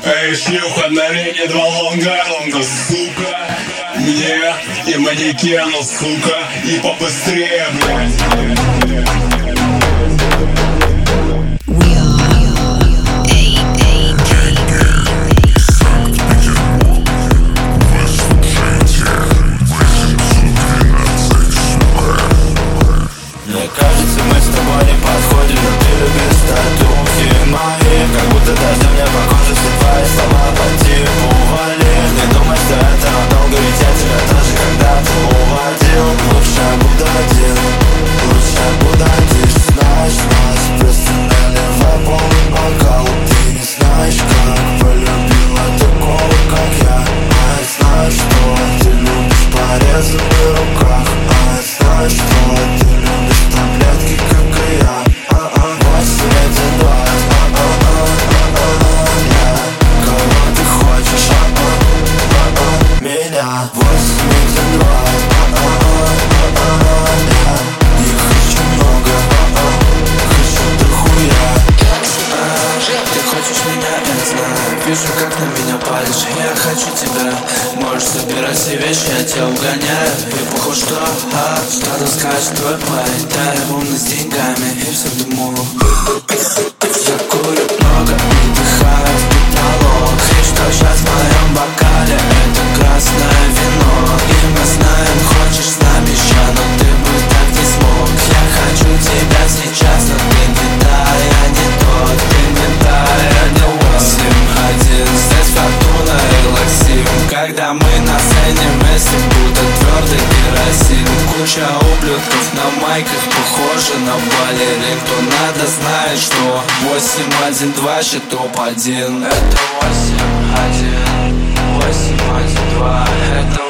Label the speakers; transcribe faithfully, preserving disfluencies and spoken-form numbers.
Speaker 1: Эй, шлюха, налей два лонга, лонга, сука. Мне и манекену, сука, и побыстрее, блядь.
Speaker 2: Мне кажется, мы с тобой не подходим, но ты любишь татухи мои. Как будто дождем мне по коже все твои слова по типу вали. Не думай, что это надолго, ведь я тебя тоже когда-то уводил. Лучше я буду один, лучше я буду один. Знаешь нас, просто наливай полный бокал. Ты не знаешь, как полюбила такого, как я. А я знаю, что ты любишь порезы в руках. А я знаю, что ты любишь таблетки, как и я. Восемь, один, два. Кого ты хочешь? Меня. Восемь, один, два. Я хочу много, хочу дохуя. Ты хочешь меня, я знаю. Вижу, как на меня палишь. Я хочу тебя. Можешь собирать все вещи, я тебя угоняю. И похуй что, а, что-то скажет твой парень. Да, я умный с деньгами и все дыму. Я курю много и вдыхаю в потолок. И что сейчас в моем бокале? Это красное вино. И мы знаем, хочешь с нами еще, но ты бы так не смог. Я хочу тебя сейчас, но ты не та, я не тот. Ты не та, я не восемь, один. Здесь фортуна и лаксим. Когда мы на сцене вместе, будто твердый керосин. Куча ублюдков на майках, похожи на балерин. Кто надо, знает, что восемь, один, два, счет топ один. Это восемь, один, восемь, один, два. Это